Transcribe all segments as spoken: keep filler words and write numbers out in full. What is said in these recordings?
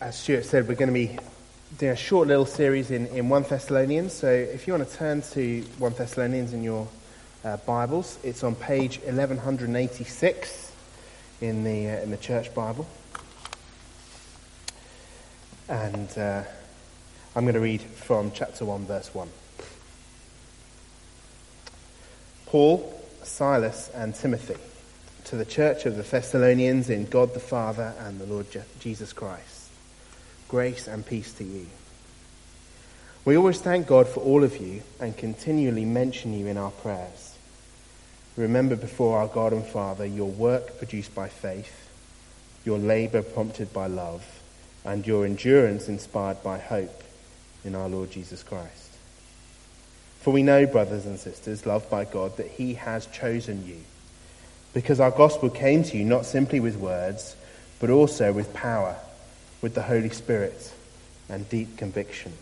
as Stuart said, we're going to be doing a short little series in, in First Thessalonians. So if you want to turn to First Thessalonians in your uh, Bibles, it's on page eleven eighty-six in the uh, in the Church Bible. And uh, I'm going to read from chapter one, verse one. Paul, Silas, and Timothy, to the church of the Thessalonians in God the Father and the Lord Je- Jesus Christ. Grace and peace to you. We always thank God for all of you and continually mention you in our prayers. Remember before our God and Father your work produced by faith, your labour prompted by love, and your endurance inspired by hope in our Lord Jesus Christ. For we know, brothers and sisters, loved by God, that he has chosen you, because our gospel came to you not simply with words, but also with power, with the Holy Spirit and deep conviction.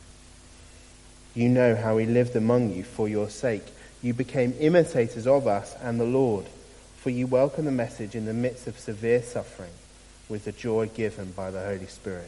You know how we lived among you for your sake. You became imitators of us and the Lord, for you welcomed the message in the midst of severe suffering with the joy given by the Holy Spirit.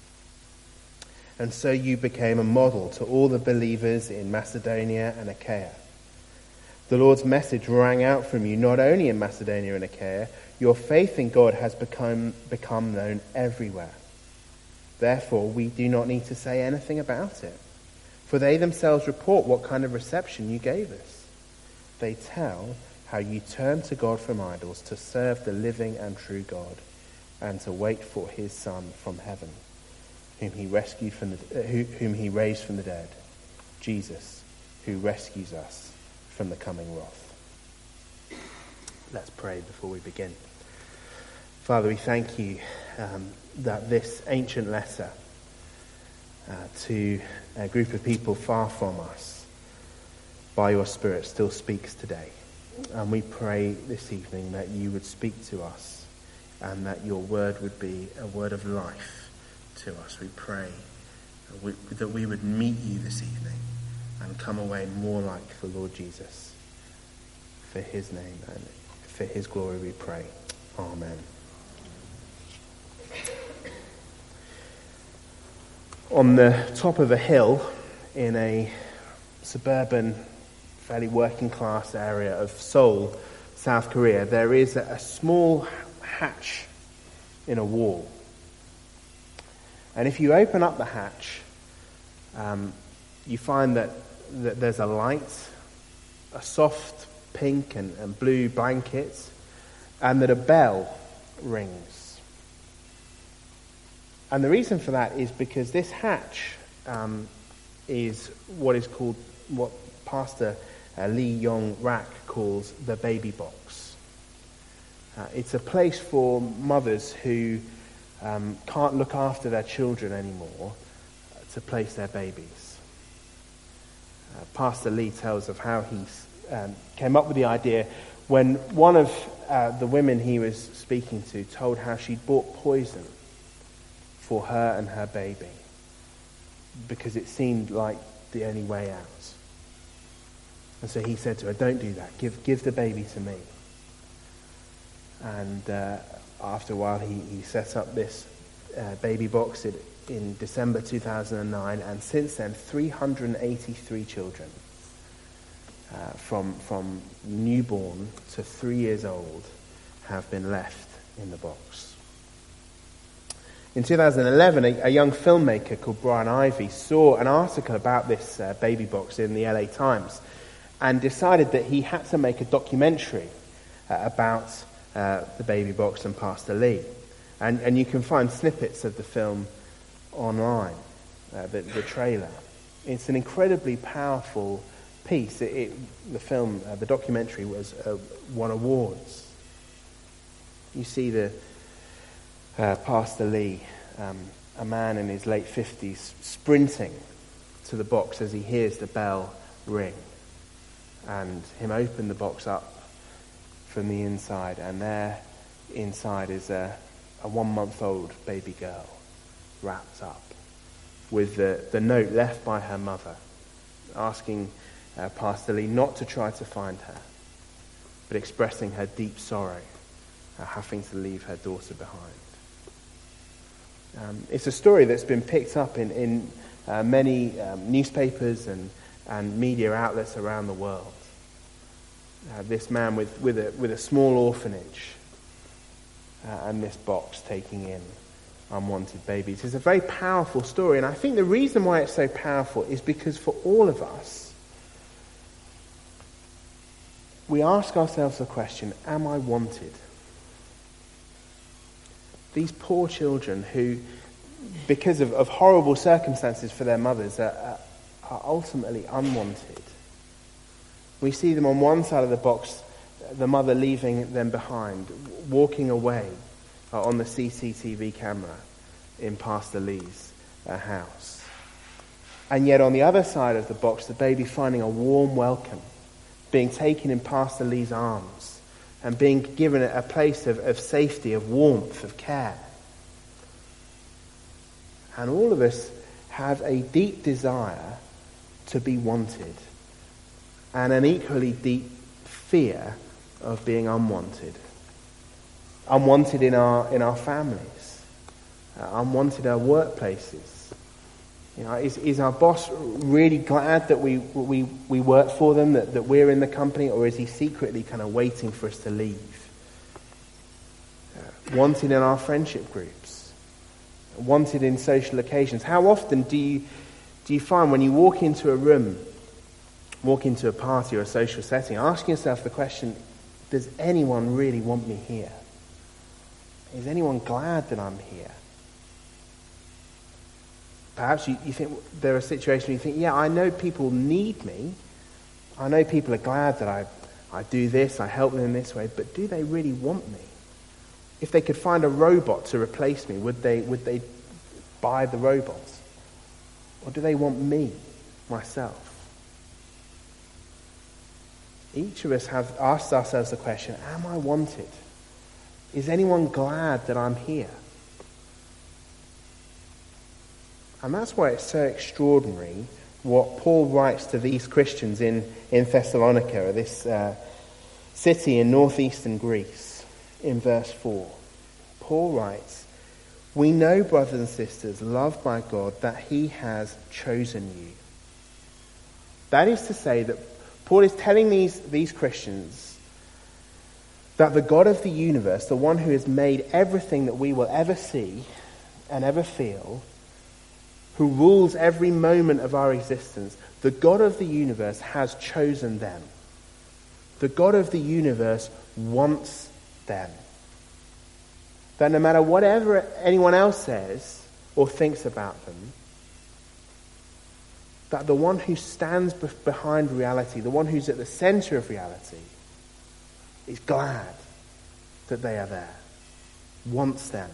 And so you became a model to all the believers in Macedonia and Achaia. The Lord's message rang out from you not only in Macedonia and Achaia, your faith in God has become, become known everywhere. Therefore, we do not need to say anything about it, for they themselves report what kind of reception you gave us. They tell how you turned to God from idols to serve the living and true God, and to wait for his Son from heaven, whom he rescued from the, uh, who, whom he raised from the dead, Jesus, who rescues us from the coming wrath. Let's pray before we begin. Father, we thank you um, that this ancient letter uh, to a group of people far from us, by your Spirit, still speaks today. And we pray this evening that you would speak to us and that your word would be a word of life to us. We pray that we, that we would meet you this evening and come away more like the Lord Jesus. For his name and for his glory we pray. Amen. On the top of a hill in a suburban, fairly working class area of Seoul, South Korea, there is a, a small hatch in a wall. And if you open up the hatch, um, you find that, that there's a light, a soft pink and, and blue blanket, and that a bell rings. And the reason for that is because this hatch um, is what is called, what Pastor uh, Lee Yong-rak calls the baby box. Uh, it's a place for mothers who um, can't look after their children anymore uh, to place their babies. Uh, Pastor Lee tells of how he um, came up with the idea when one of uh, the women he was speaking to told how she'd bought poison for her and her baby because it seemed like the only way out. And so he said to her, don't do that, give give the baby to me. And uh, after a while he, he set up this uh, baby box in, in December two thousand nine, and since then three hundred eighty-three children uh, from, from newborn to three years old have been left in the box. In two thousand eleven, a, a young filmmaker called Brian Ivey saw an article about this uh, baby box in the L A Times and decided that he had to make a documentary uh, about uh, the baby box and Pastor Lee. And, and you can find snippets of the film online, uh, the, the trailer. It's an incredibly powerful piece. It, it, the film, uh, the documentary, was uh, won awards. You see the Uh, Pastor Lee, um, a man in his late fifties, sprinting to the box as he hears the bell ring, and him open the box up from the inside, and there inside is a, a one-month-old baby girl wrapped up with the, the note left by her mother asking uh, Pastor Lee not to try to find her, but expressing her deep sorrow at having to leave her daughter behind. Um, it's a story that's been picked up in, in uh, many um, newspapers and, and media outlets around the world. Uh, this man with, with, a, with a small orphanage uh, and this box taking in unwanted babies. It's a very powerful story, and I think the reason why it's so powerful is because for all of us, we ask ourselves the question, am I wanted? These poor children who, because of, of horrible circumstances for their mothers, are, are ultimately unwanted. We see them on one side of the box, the mother leaving them behind, walking away uh, on the C C T V camera in Pastor Lee's uh, house. And yet on the other side of the box, the baby finding a warm welcome, being taken in Pastor Lee's arms, and being given a place of, of safety, of warmth, of care. And all of us have a deep desire to be wanted, and an equally deep fear of being unwanted. Unwanted in our in our families, uh, unwanted in our workplaces. You know, is is our boss really glad that we we we work for them, that, that we're in the company, or is he secretly kind of waiting for us to leave? Uh, wanted in our friendship groups, wanted in social occasions. How often do you do you find when you walk into a room, walk into a party or a social setting, asking yourself the question, does anyone really want me here? Is anyone glad that I'm here? Perhaps you, you think there are situations where you think, yeah, I know people need me. I know people are glad that I, I do this, I help them in this way, but do they really want me? If they could find a robot to replace me, would they, would they buy the robot? Or do they want me, myself? Each of us have asked ourselves the question, am I wanted? Is anyone glad that I'm here? And that's why it's so extraordinary what Paul writes to these Christians in, in Thessalonica, this uh, city in northeastern Greece, in verse four. Paul writes, "We know, brothers and sisters, loved by God, that he has chosen you." That is to say that Paul is telling these, these Christians that the God of the universe, the one who has made everything that we will ever see and ever feel, who rules every moment of our existence, the God of the universe has chosen them. The God of the universe wants them. That no matter whatever anyone else says or thinks about them, that the one who stands be- behind reality, the one who's at the center of reality, is glad that they are there, wants them.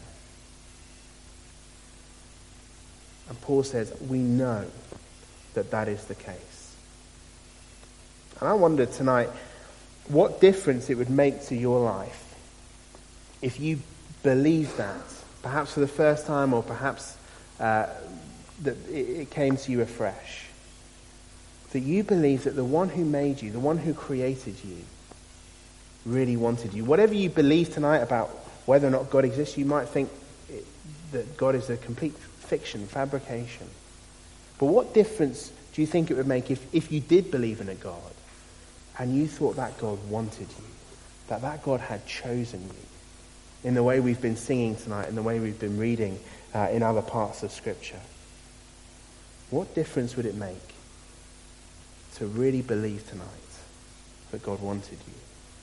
And Paul says, we know that that is the case. And I wonder tonight what difference it would make to your life if you believed that, perhaps for the first time, or perhaps uh, that it, it came to you afresh. That you believe that the one who made you, the one who created you, really wanted you. Whatever you believe tonight about whether or not God exists, you might think it, that God is a complete fiction, fabrication. But what difference do you think it would make if, if you did believe in a God and you thought that God wanted you, that that God had chosen you, in the way we've been singing tonight, in the way we've been reading uh, in other parts of Scripture? What difference would it make to really believe tonight that God wanted you?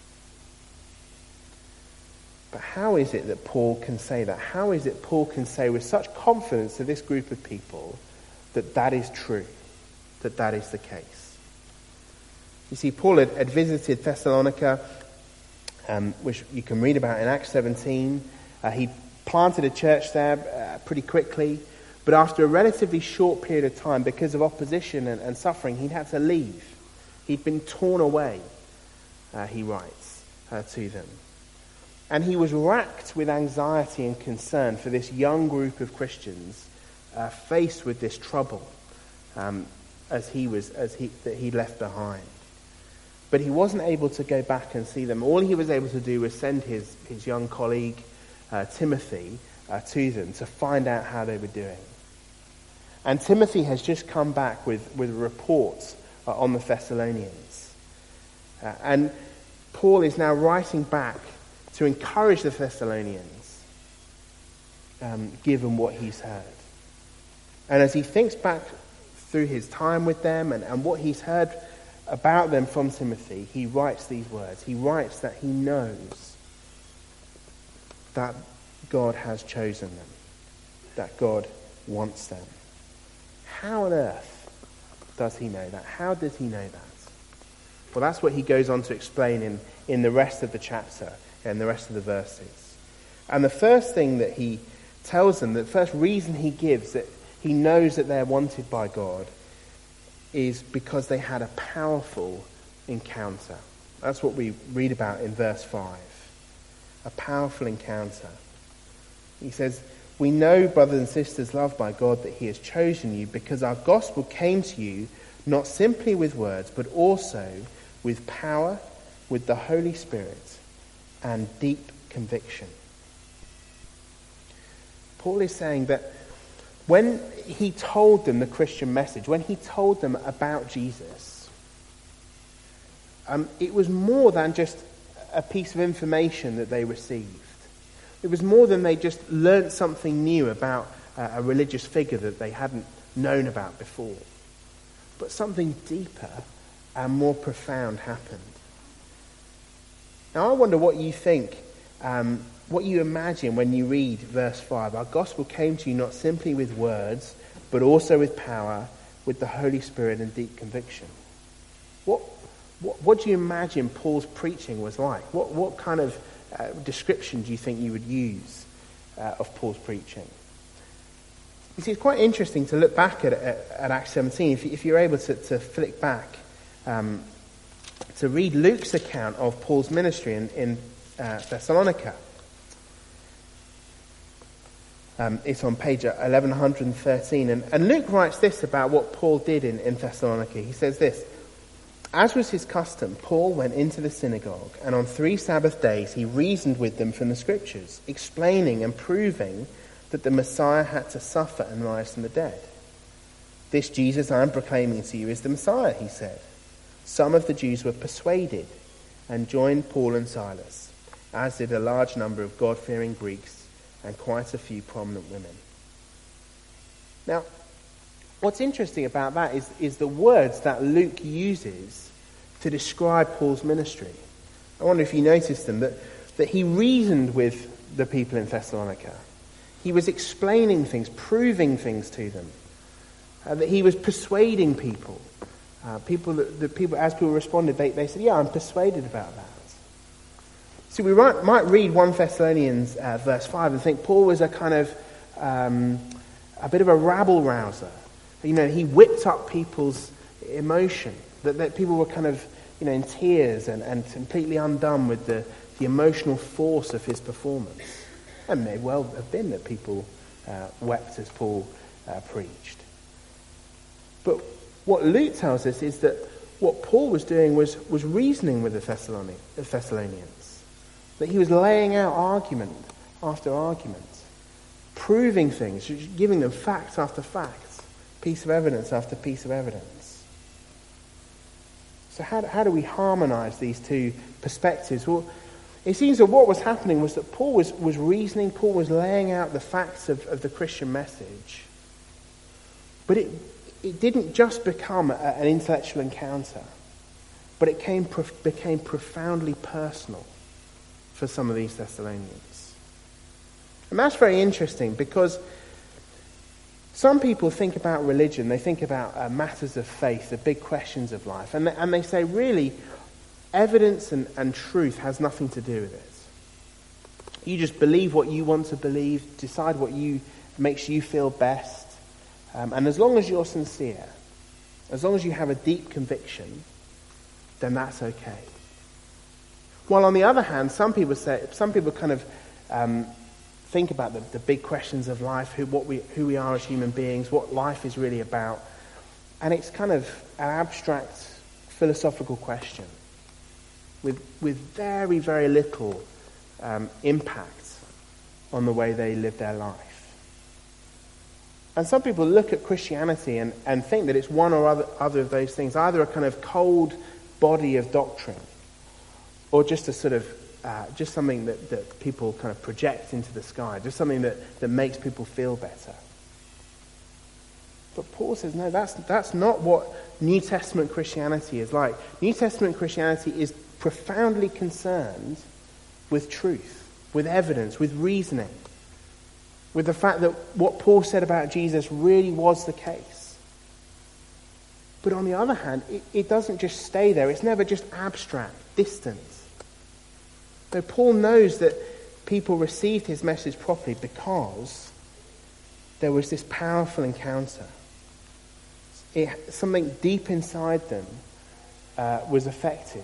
But how is it that Paul can say that? How is it Paul can say with such confidence to this group of people that that is true, that that is the case? You see, Paul had, had visited Thessalonica, um, which you can read about in Acts seventeen. Uh, he planted a church there uh, pretty quickly, but after a relatively short period of time, because of opposition and, and suffering, he'd had to leave. He'd been torn away, uh, he writes uh, to them. And he was racked with anxiety and concern for this young group of Christians uh, faced with this trouble um, as he was as he that he left behind. But he wasn't able to go back and see them. All he was able to do was send his, his young colleague, uh, Timothy, uh, to them to find out how they were doing. And Timothy has just come back with, with reports uh, on the Thessalonians. Uh, and Paul is now writing back to encourage the Thessalonians, um, given what he's heard. And as he thinks back through his time with them and, and what he's heard about them from Timothy, he writes these words. He writes that he knows that God has chosen them, that God wants them. How on earth does he know that? How does he know that? Well, that's what he goes on to explain in, in the rest of the chapter and the rest of the verses. And the first thing that he tells them, the first reason he gives that he knows that they're wanted by God, is because they had a powerful encounter. That's what we read about in verse five. A powerful encounter. He says, "We know, brothers and sisters loved by God, that he has chosen you because our gospel came to you not simply with words, but also with power, with the Holy Spirit, and deep conviction." Paul is saying that when he told them the Christian message, when he told them about Jesus, um, it was more than just a piece of information that they received. It was more than they just learnt something new about uh, a religious figure that they hadn't known about before. But something deeper and more profound happened. Now I wonder what you think, um, what you imagine when you read verse five. Our gospel came to you not simply with words, but also with power, with the Holy Spirit and deep conviction. What, what, what do you imagine Paul's preaching was like? What, what kind of uh, description do you think you would use uh, of Paul's preaching? You see, it's quite interesting to look back at, at, at Acts seventeen. If, if you're able to, to flick back, um, to read Luke's account of Paul's ministry in, in uh, Thessalonica. Um, it's on page eleven thirteen. And, and Luke writes this about what Paul did in, in Thessalonica. He says this: "As was his custom, Paul went into the synagogue, and on three Sabbath days he reasoned with them from the Scriptures, explaining and proving that the Messiah had to suffer and rise from the dead. This Jesus I am proclaiming to you is the Messiah," he said. Some of the Jews were persuaded and joined Paul and Silas, as did a large number of God-fearing Greeks and quite a few prominent women. Now, what's interesting about that is, is the words that Luke uses to describe Paul's ministry. I wonder if you noticed them, that, that he reasoned with the people in Thessalonica. He was explaining things, proving things to them. Uh, that he was persuading people. Uh, people, that, that people, as people responded, they, they said, "Yeah, I'm persuaded about that." So we might, might read First Thessalonians uh, verse five and think Paul was a kind of um, a bit of a rabble rouser. You know, he whipped up people's emotion. That, that people were kind of, you know, in tears and, and completely undone with the, the emotional force of his performance. And it may well have been that people uh, wept as Paul uh, preached. But what Luke tells us is that what Paul was doing was, was reasoning with the Thessalonians. That he was laying out argument after argument, proving things, giving them fact after fact, piece of evidence after piece of evidence. So how, how do we harmonize these two perspectives? Well, it seems that what was happening was that Paul was, was reasoning, Paul was laying out the facts of, of the Christian message. But it, it didn't just become a, an intellectual encounter, but it came, became profoundly personal for some of these Thessalonians. And that's very interesting because some people think about religion, they think about uh, matters of faith, the big questions of life, and they, and they say, really, evidence and, and truth has nothing to do with it. You just believe what you want to believe, decide what you makes you feel best, um, and as long as you're sincere, as long as you have a deep conviction, then that's okay. While on the other hand, some people say, some people kind of um, think about the, the big questions of life, who, what we, who we are as human beings, what life is really about, and it's kind of an abstract philosophical question with with very very little um, impact on the way they live their life. And some people look at Christianity and, and think that it's one or other, other of those things, either a kind of cold body of doctrine or just a sort of, uh, just something that, that people kind of project into the sky, just something that, that makes people feel better. But Paul says, no, that's, that's not what New Testament Christianity is like. New Testament Christianity is profoundly concerned with truth, with evidence, with reasoning, with the fact that what Paul said about Jesus really was the case. But on the other hand, it, it doesn't just stay there. It's never just abstract, distant. So Paul knows that people received his message properly because there was this powerful encounter. It, something deep inside them uh, was affected.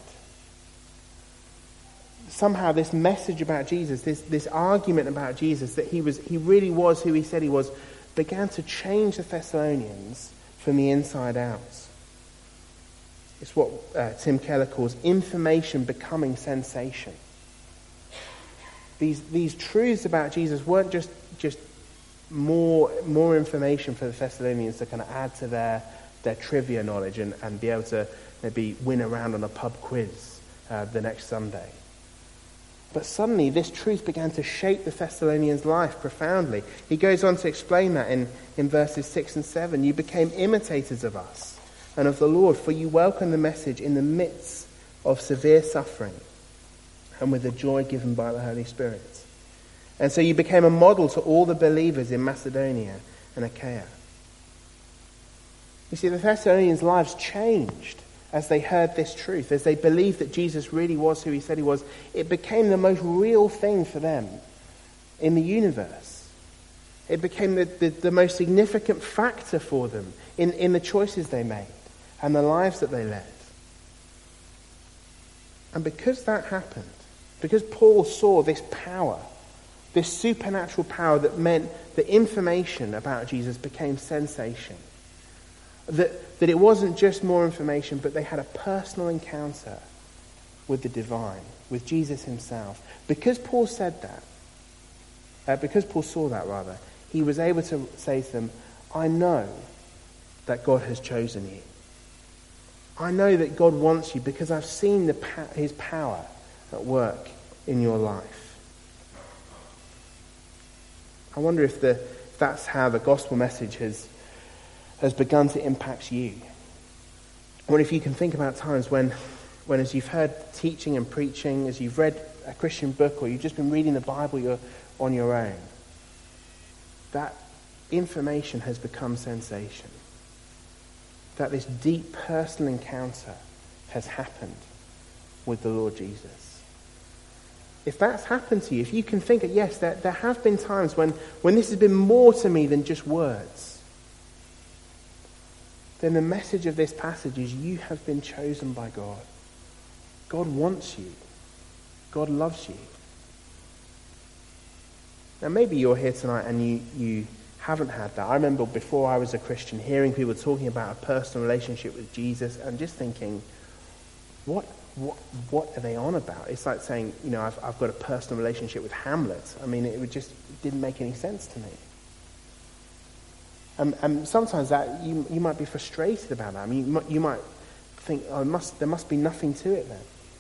Somehow this message about Jesus, this, this argument about Jesus, that he was he really was who he said he was, began to change the Thessalonians from the inside out. It's what uh, Tim Keller calls information becoming sensation. These these truths about Jesus weren't just, just more more information for the Thessalonians to kind of add to their, their trivia knowledge and, and be able to maybe win a round on a pub quiz uh, the next Sunday. But suddenly this truth began to shape the Thessalonians' life profoundly. He goes on to explain that in, in verses six and seven. You became imitators of us and of the Lord, for you welcomed the message in the midst of severe suffering and with the joy given by the Holy Spirit. And so you became a model to all the believers in Macedonia and Achaia. You see, the Thessalonians' lives changed as they heard this truth, as they believed that Jesus really was who he said he was. It became the most real thing for them in the universe. It became the, the, the most significant factor for them in, in the choices they made and the lives that they led. And because that happened, because Paul saw this power, this supernatural power that meant the information about Jesus became sensation, That, that it wasn't just more information, but they had a personal encounter with the divine, with Jesus himself. Because Paul said that, uh, because Paul saw that rather, he was able to say to them, I know that God has chosen you. I know that God wants you because I've seen the pa- his power at work in your life. I wonder if, the, if that's how the gospel message has has begun to impact you. Or if you can think about times when, when as you've heard teaching and preaching, as you've read a Christian book, or you've just been reading the Bible you're on your own, that information has become sensation. That this deep personal encounter has happened with the Lord Jesus. If that's happened to you, if you can think that, yes, there, there have been times when, when this has been more to me than just words, then the message of this passage is you have been chosen by God. God wants you. God loves you. Now maybe you're here tonight and you, you haven't had that. I remember before I was a Christian hearing people talking about a personal relationship with Jesus and just thinking, what what what are they on about? It's like saying, you know, I've, I've got a personal relationship with Hamlet. I mean, it would just it didn't make any sense to me. And, and sometimes that you you might be frustrated about that. I mean, you might, you might think, oh, it must, there must be nothing to it then.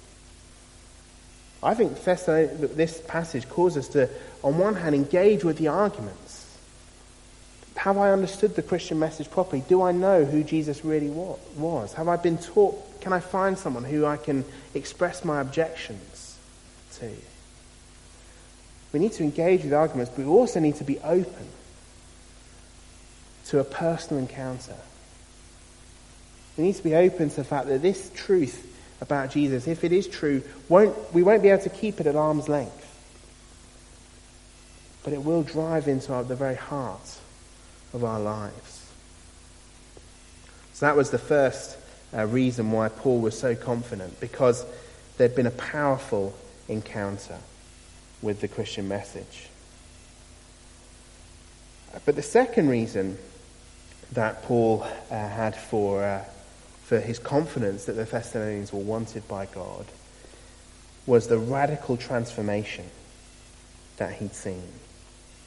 I think this passage calls us to, on one hand, engage with the arguments. Have I understood the Christian message properly? Do I know who Jesus really was? Have I been taught? Can I find someone who I can express my objections to? We need to engage with arguments, but we also need to be open to a personal encounter. We need to be open to the fact that this truth about Jesus, if it is true, won't we won't be able to keep it at arm's length. But it will drive into our, the very heart of our lives. So that was the first uh, reason why Paul was so confident, because there'd been a powerful encounter with the Christian message. But the second reason that Paul uh, had for uh, for his confidence that the Thessalonians were wanted by God was the radical transformation that he'd seen.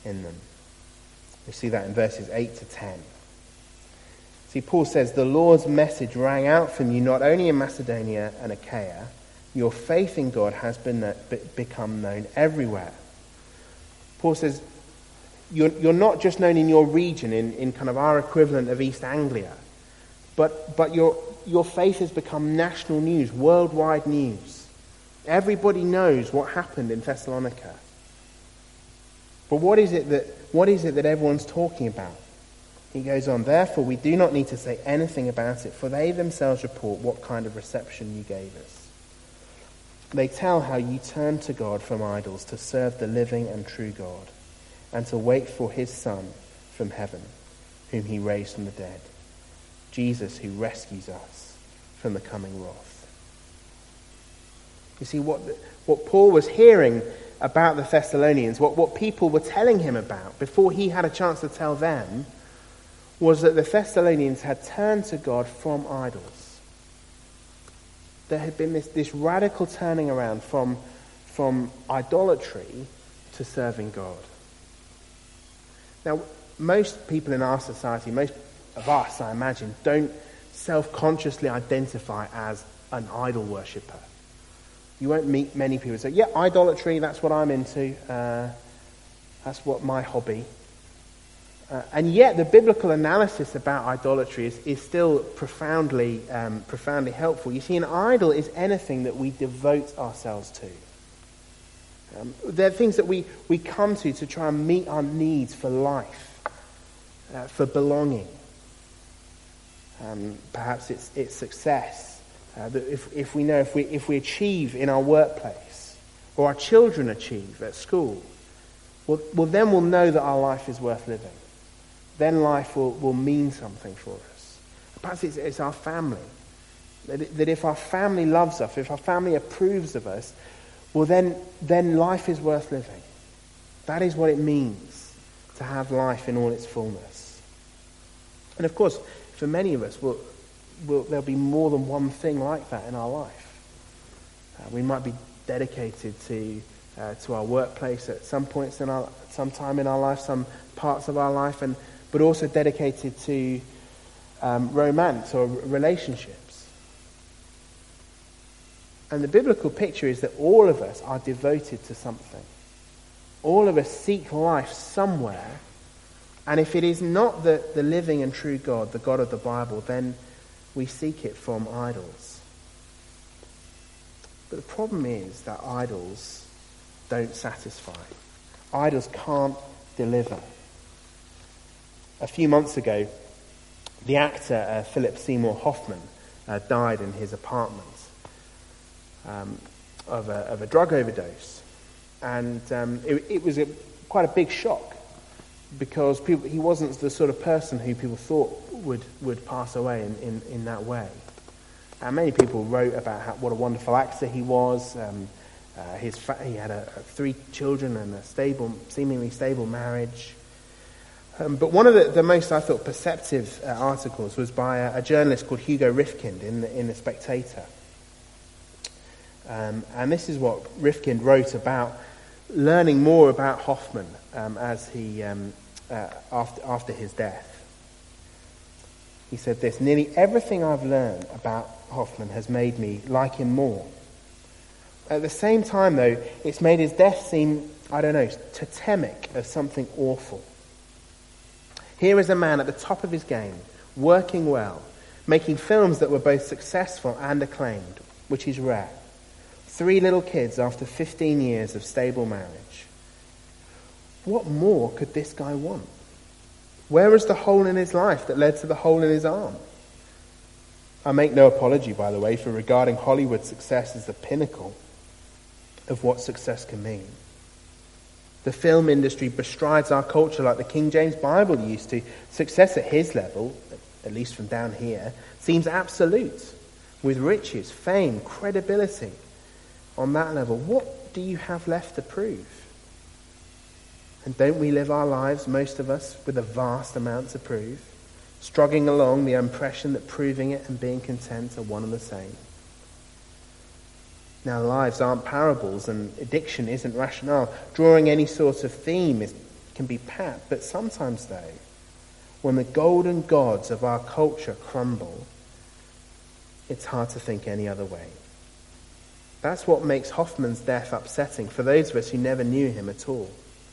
in them. We see that in verses eight to ten. See, Paul says, the Lord's message rang out from you not only in Macedonia and Achaia, your faith in God has been become known everywhere. Paul says, you're, you're not just known in your region, in, in kind of our equivalent of East Anglia, but, but your, your faith has become national news, worldwide news. Everybody knows what happened in Thessalonica. But what is it that, what is it that everyone's talking about? He goes on, therefore we do not need to say anything about it, for they themselves report what kind of reception you gave us. They tell how you turned to God from idols to serve the living and true God, and to wait for his Son from heaven, whom he raised from the dead, Jesus who rescues us from the coming wrath. You see, what, what Paul was hearing about the Thessalonians, what, what people were telling him about before he had a chance to tell them, was that the Thessalonians had turned to God from idols. There had been this, this radical turning around from, from idolatry to serving God. Now, most people in our society, most of us, I imagine, don't self-consciously identify as an idol worshipper. You won't meet many people who say, yeah, idolatry, that's what I'm into. Uh, that's what my hobby. Uh, and yet the biblical analysis about idolatry is, is still profoundly um, profoundly helpful. You see, an idol is anything that we devote ourselves to. Um, they're things that we, we come to to try and meet our needs for life, uh, for belonging. Um, perhaps it's, it's success. Uh, that if, if we know if we, if we achieve in our workplace, or our children achieve at school, well, well then we'll know that our life is worth living. Then life will, will mean something for us. Perhaps it's, it's our family. That, that if our family loves us, if our family approves of us, well then, then life is worth living. That is what it means to have life in all its fullness. And of course, for many of us, we'll, we'll, there'll be more than one thing like that in our life. Uh, we might be dedicated to uh, to our workplace at some points in our, some time in our life, some parts of our life, and but also dedicated to um, romance or relationships. And the biblical picture is that all of us are devoted to something. All of us seek life somewhere, and if it is not the, the living and true God, the God of the Bible, then we seek it from idols. But the problem is that idols don't satisfy. Idols can't deliver. A few months ago, the actor uh, Philip Seymour Hoffman uh, died in his apartment um, of, a, of a drug overdose. And um, it, it was a, quite a big shock, because people, he wasn't the sort of person who people thought would, would pass away in, in, in that way. And many people wrote about how, what a wonderful actor he was. Um, uh, his fa- he had a, a three children and a stable, seemingly stable marriage. Um, but one of the, the most, I thought, perceptive uh, articles was by a, a journalist called Hugo Rifkind in the, in the Spectator. Um, and this is what Rifkind wrote about learning more about Hoffman um, as he um, uh, after after his death. He said this: "Nearly everything I've learned about Hoffman has made me like him more. At the same time, though, it's made his death seem, I don't know, totemic of something awful. Here is a man at the top of his game, working well, making films that were both successful and acclaimed, which is rare. Three little kids after fifteen years of stable marriage. What more could this guy want? Where was the hole in his life that led to the hole in his arm? I make no apology, by the way, for regarding Hollywood success as the pinnacle of what success can mean. The film industry bestrides our culture like the King James Bible used to. Success at his level, at least from down here, seems absolute, with riches, fame, credibility. On that level, what do you have left to prove? And don't we live our lives, most of us, with a vast amount to prove, struggling along the impression that proving it and being content are one and the same? Now, lives aren't parables, and addiction isn't rationale. Drawing any sort of theme is can be pat. But sometimes, though, when the golden gods of our culture crumble, it's hard to think any other way. That's what makes Hoffman's death upsetting for those of us who never knew him at all.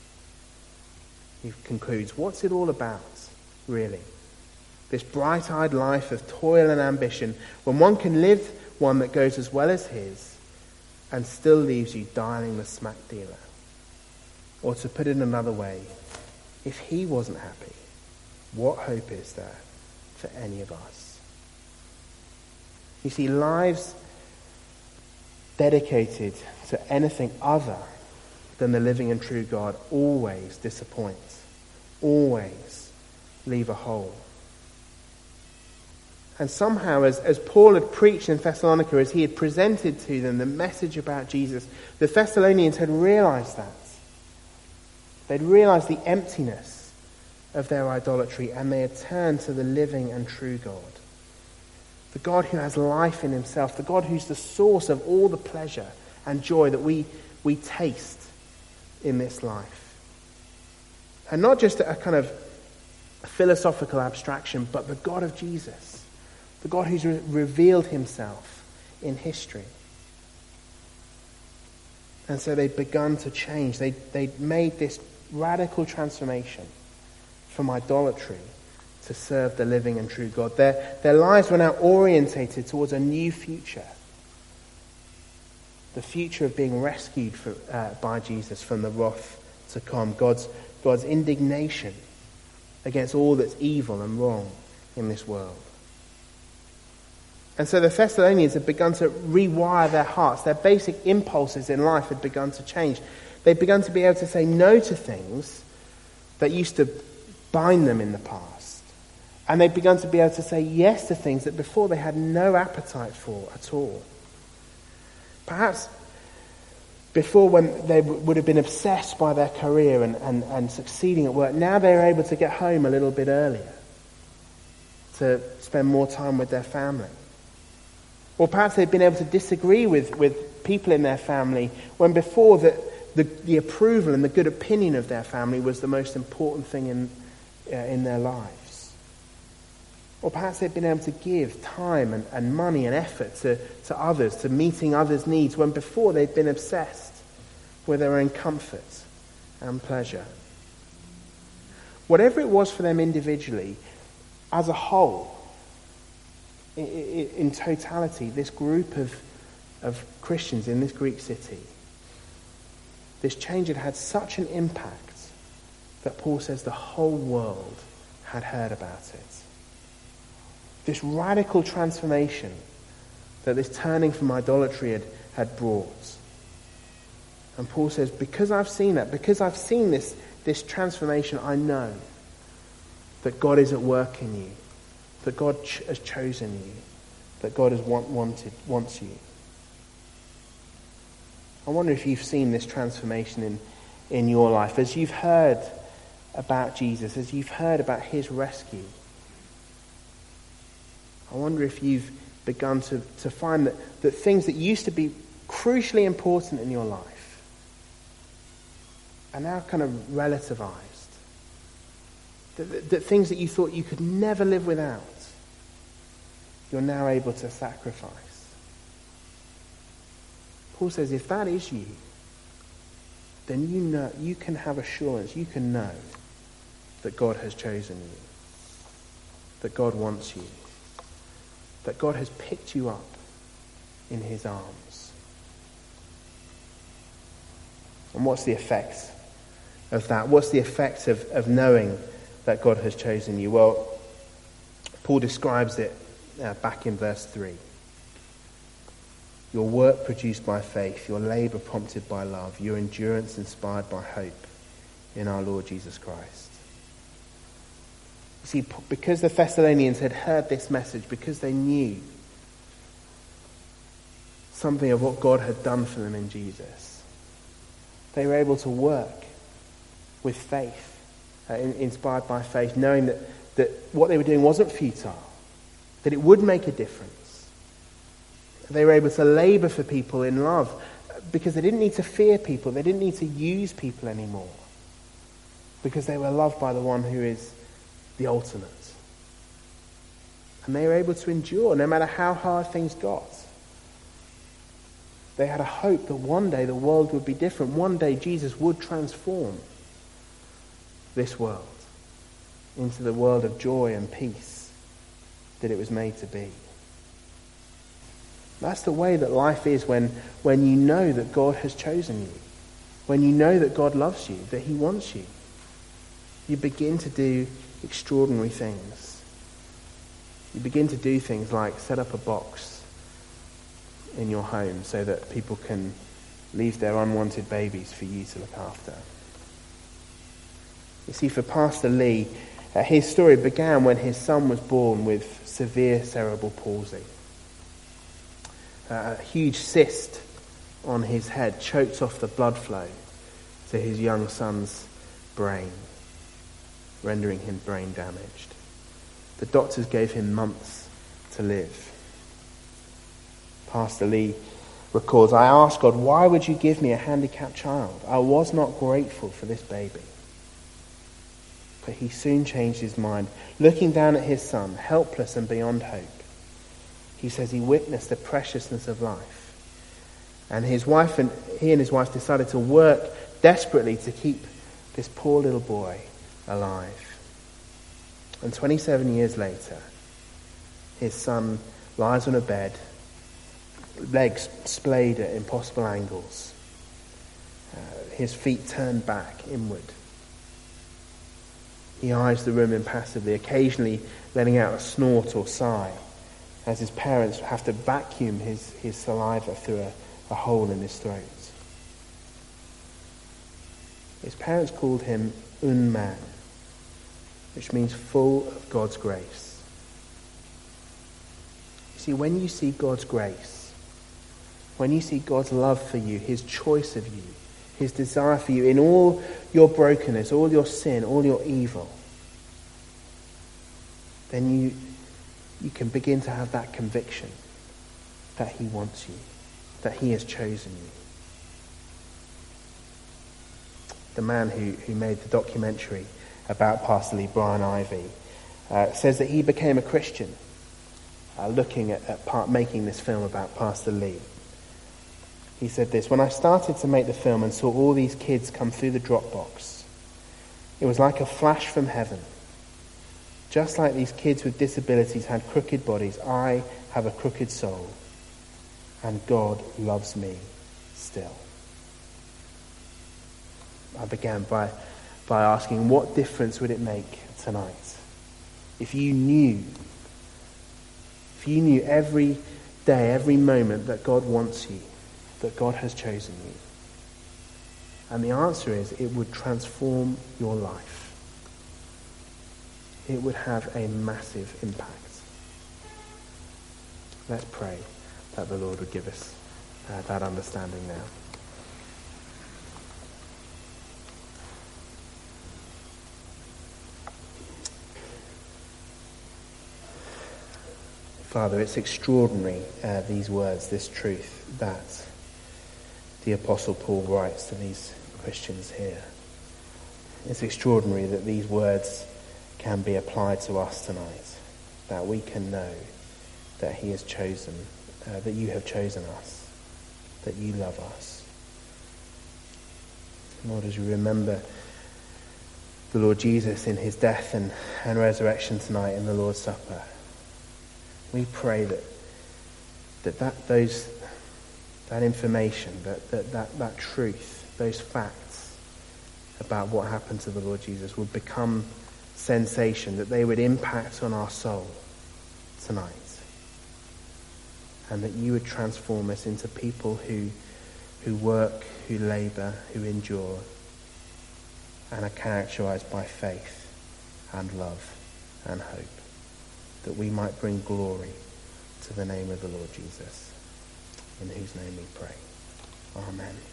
He concludes, what's it all about, really? This bright-eyed life of toil and ambition, when one can live one that goes as well as his and still leaves you dialing the smack dealer. Or to put it another way, if he wasn't happy, what hope is there for any of us? You see, lives dedicated to anything other than the living and true God always disappoint, always leave a hole. And somehow, as, as Paul had preached in Thessalonica, as he had presented to them the message about Jesus, the Thessalonians had realized that. They'd realized the emptiness of their idolatry, and they had turned to the living and true God. The God who has life in himself, the God who's the source of all the pleasure and joy that we, we taste in this life. And not just a kind of philosophical abstraction, but the God of Jesus, the God who's re- revealed himself in history. And so they'd begun to change. They, they'd made this radical transformation from idolatry to serve the living and true God. Their, their lives were now orientated towards a new future. The future of being rescued for, uh, by Jesus from the wrath to come. God's, God's indignation against all that's evil and wrong in this world. And so the Thessalonians had begun to rewire their hearts. Their basic impulses in life had begun to change. They'd begun to be able to say no to things that used to bind them in the past. And they'd begun to be able to say yes to things that before they had no appetite for at all. Perhaps before, when they w- would have been obsessed by their career and, and, and succeeding at work, now they were able to get home a little bit earlier to spend more time with their family. Or perhaps they'd been able to disagree with, with people in their family when before the, the, the approval and the good opinion of their family was the most important thing in, uh, in their lives. Or perhaps they've been able to give time and, and money and effort to, to others, to meeting others' needs, when before they'd been obsessed with their own comfort and pleasure. Whatever it was for them individually, as a whole, in, in totality, this group of, of Christians in this Greek city, this change had had such an impact that Paul says the whole world had heard about it. This radical transformation that this turning from idolatry had, had brought. And Paul says, because I've seen that, because I've seen this, this transformation, I know that God is at work in you, that God ch- has chosen you, that God has want, wanted, wants you. I wonder if you've seen this transformation in, in your life, as you've heard about Jesus, as you've heard about his rescue. I wonder if you've begun to, to find that, that things that used to be crucially important in your life are now kind of relativized. That, that, that things that you thought you could never live without, you're now able to sacrifice. Paul says if that is you, then you know, you can have assurance, you can know that God has chosen you, that God wants you, that God has picked you up in his arms. And what's the effect of that? What's the effect of, of knowing that God has chosen you? Well, Paul describes it uh, back in verse three. Your work produced by faith, your labor prompted by love, your endurance inspired by hope in our Lord Jesus Christ. You see, because the Thessalonians had heard this message, because they knew something of what God had done for them in Jesus, they were able to work with faith, uh, in, inspired by faith, knowing that, that what they were doing wasn't futile, that it would make a difference. They were able to labor for people in love because they didn't need to fear people, they didn't need to use people anymore. because they were loved by the one who is the ultimate. And they were able to endure no matter how hard things got. They had a hope that one day the world would be different. One day Jesus would transform this world into the world of joy and peace that it was made to be. That's the way that life is when, when you know that God has chosen you. When you know that God loves you, that he wants you. You begin to do extraordinary things. You begin to do things like set up a box in your home so that people can leave their unwanted babies for you to look after. You see, for Pastor Lee, uh, his story began when his son was born with severe cerebral palsy. Uh, a huge cyst on his head choked off the blood flow to his young son's brain, rendering him brain damaged. The doctors gave him months to live. Pastor Lee records, "I asked God, why would you give me a handicapped child? I was not grateful for this baby." But he soon changed his mind. Looking down at his son, helpless and beyond hope, he says he witnessed the preciousness of life. And his wife and he and his wife decided to work desperately to keep this poor little boy alive. And twenty-seven years later, his son lies on a bed, legs splayed at impossible angles, uh, his feet turned back inward. He eyes the room impassively, occasionally letting out a snort or sigh as his parents have to vacuum his, his saliva through a, a hole in his throat. His parents called him Un Man, which means full of God's grace. You see, when you see God's grace, when you see God's love for you, his choice of you, his desire for you in all your brokenness, all your sin, all your evil, then you, you can begin to have that conviction that he wants you, that he has chosen you. The man who, who made the documentary about Pastor Lee, Brian Ivey, uh, says that he became a Christian uh, looking at, at part, making this film about Pastor Lee. He said this: "When I started to make the film and saw all these kids come through the drop box, it was like a flash from heaven. Just like these kids with disabilities had crooked bodies, I have a crooked soul, and God loves me still." I began by by asking, what difference would it make tonight if you knew, if you knew every day, every moment that God wants you, that God has chosen you? And the answer is, it would transform your life. It would have a massive impact. Let's pray that the Lord would give us uh, that understanding now. Father, it's extraordinary, uh, these words, this truth that the Apostle Paul writes to these Christians here. It's extraordinary that these words can be applied to us tonight, that we can know that he has chosen, uh, that you have chosen us, that you love us. Lord, as we remember the Lord Jesus in his death and, and resurrection tonight in the Lord's Supper, we pray that that, that those that information, that, that, that, that truth, those facts about what happened to the Lord Jesus would become sensation, that they would impact on our soul tonight. And that you would transform us into people who who work, who labour, who endure, and are characterised by faith and love and hope, that we might bring glory to the name of the Lord Jesus, in whose name we pray. Amen.